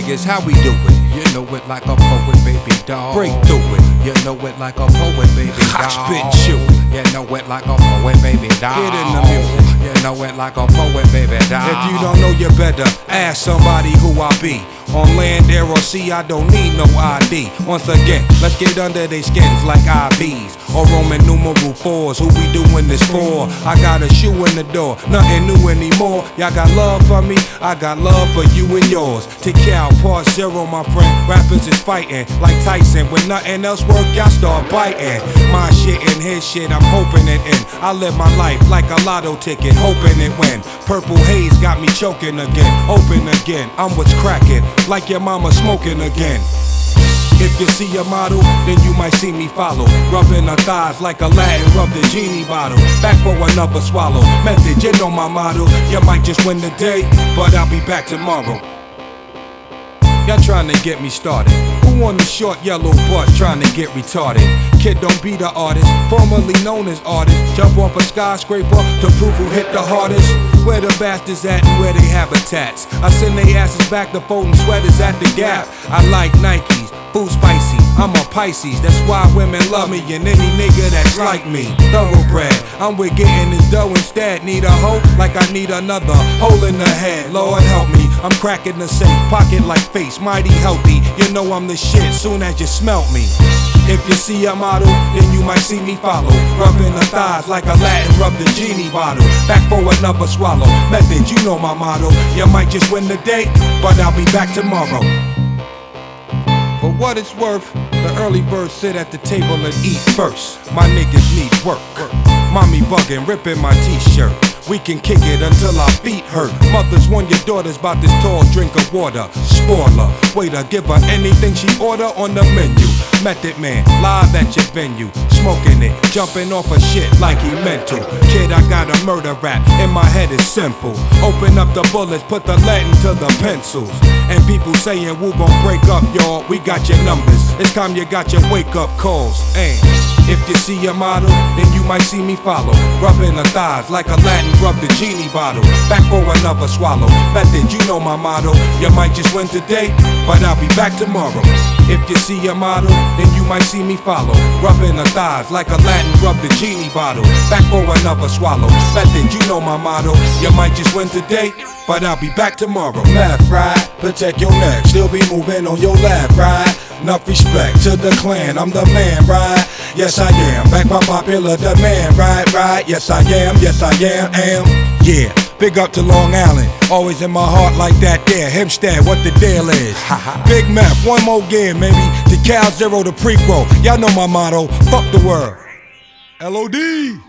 niggas, how we do it? You know it like a poet, baby dog. Break through it. You know it like a poet, baby dog. Spit shoot. You know it like a poet, baby dog. Get in the music. You know it like a poet, baby dog. If you don't know, you better ask somebody who I be. On land, air, or sea, I don't need no ID. Once again, let's get under their skins like IVs or Roman numeral 4s. Who we doing this for? I got a shoe in the door, nothing new anymore. Y'all got love for me, I got love for you and yours. Tikal, part 0, my friend. Rappers is fighting like Tyson. When nothing else work, y'all start biting. My shit and his shit, I'm hoping it in. I live my life like a lotto ticket, hoping it win. Purple haze got me choking again, open again. I'm what's cracking, like your mama smoking again. If you see a model, then you might see me follow. Rubbing her thighs like a Latin rub the genie bottle. Back for another swallow. Method, you know my motto. You might just win the day, but I'll be back tomorrow. Y'all trying to get me started. Who on the short yellow butt trying to get retarded? Kid don't be the artist, formerly known as artist. Jump off a skyscraper to prove who hit the hardest. Where the bastards at and where they habitats. I send they asses back to folding sweaters at the Gap. I like Nikes, food spicy, I'm a Pisces. That's why women love me and any nigga that's like me. Thoroughbred, I'm with getting this dough instead. Need a hoe like I need another hole in the head. Lord help me, I'm cracking the safe, pocket like face, mighty healthy. You know I'm the shit soon as you smelt me. If you see a model, then you might see me follow. Rubbing the thighs like a Latin rub the genie bottle. Back for another swallow. Method, you know my motto. You might just win the day, but I'll be back tomorrow. For what it's worth, the early birds sit at the table and eat first. My niggas need work. Mommy bugging, ripping my t-shirt. We can kick it until our feet hurt. Mothers warn your daughters about this tall drink of water. Spoiler, waiter, give her anything she order on the menu. Method Man, live at your venue, smoking it, jumping off of shit like he meant to. Kid, I got a murder rap, in my head is simple. Open up the bullets, put the lead into the pencils. And people saying, who gon' break up, y'all? We got your numbers. It's time you got your wake up calls. And if you see a model, then you might see me follow. Rubbing her thighs like a Latin rub the genie bottle. Back for another swallow. Method, you know my motto. You might just win today, but I'll be back tomorrow. If you see a model, then you might see me follow. Rubbing her thighs like a Latin rub the genie bottle. Back for another swallow. Method, you know my motto. You might just win today, but I'll be back tomorrow. Left, right, protect your neck. Still be moving on your left, right. Enough respect to the clan, I'm the man, right? Yes I am, back by popular demand, right? Yes I am, yeah. Big up to Long Island, always in my heart like that there. Hempstead, what the deal is. Big Meth, one more game, maybe. Tikal 0 the prequel. Y'all know my motto, fuck the world. LOD.